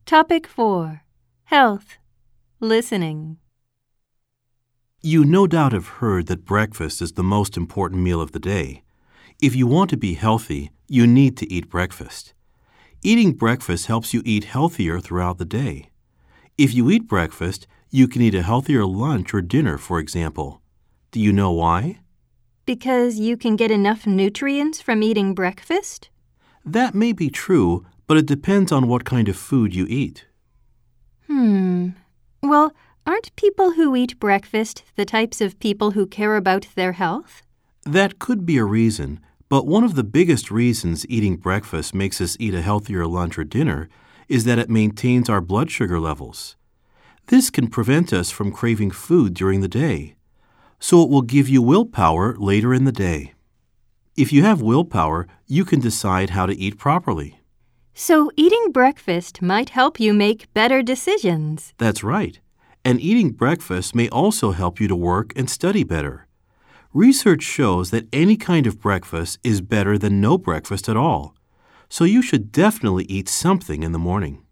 Topic 4. Health. Listening. You no doubt have heard that breakfast is the most important meal of the day. If you want to be healthy, you need to eat breakfast. Eating breakfast helps you eat healthier throughout the day. If you eat breakfast, you can eat a healthier lunch or dinner, for example. Do you know why? Because you can get enough nutrients from eating breakfast? That may be true, but it depends on what kind of food you eat. Well, aren't people who eat breakfast the types of people who care about their health? That could be a reason, but one of the biggest reasons eating breakfast makes us eat a healthier lunch or dinner is that it maintains our blood sugar levels. This can prevent us from craving food during the day, so it will give you willpower later in the day. If you have willpower, you can decide how to eat properly. So eating breakfast might help you make better decisions. That's right. And eating breakfast may also help you to work and study better. Research shows that any kind of breakfast is better than no breakfast at all. So you should definitely eat something in the morning.